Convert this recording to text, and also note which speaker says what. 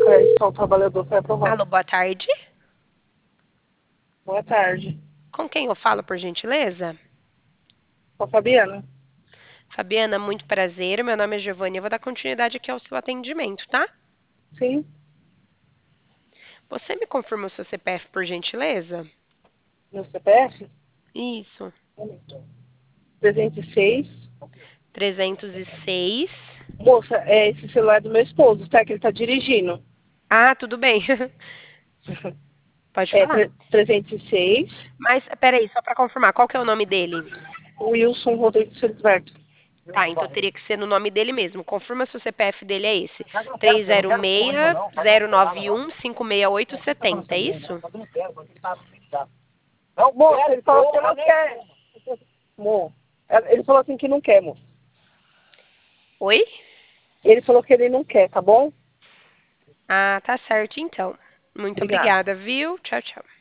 Speaker 1: Operação Trabalhador foi aprovado.
Speaker 2: Alô, boa tarde.
Speaker 1: Boa tarde.
Speaker 2: Com quem eu falo, por gentileza?
Speaker 1: Com a Fabiana?
Speaker 2: Fabiana, muito prazer. Meu nome é Giovanni. Eu vou dar continuidade aqui ao seu atendimento, tá?
Speaker 1: Sim.
Speaker 2: Você me confirma o seu CPF, por gentileza?
Speaker 1: Meu CPF?
Speaker 2: Isso.
Speaker 1: 306.
Speaker 2: 306.
Speaker 1: Moça, esse celular é do meu esposo, tá? Que ele tá dirigindo.
Speaker 2: Ah, tudo bem. Pode
Speaker 1: É
Speaker 2: falar.
Speaker 1: 306.
Speaker 2: Mas, peraí, só para confirmar, qual que é o nome dele?
Speaker 1: Wilson Rodrigues Felisberto.
Speaker 2: Tá, então teria que ser no nome dele mesmo. Confirma se o CPF dele é esse. 306-091-56870, é isso?
Speaker 1: Não, moça, ele falou que não quer. Mo, ele falou assim que não quer, moça.
Speaker 2: Oi?
Speaker 1: Ele falou que ele não quer, tá bom?
Speaker 2: Ah, tá certo então. Muito
Speaker 1: Obrigada.
Speaker 2: obrigada, viu? Tchau, tchau.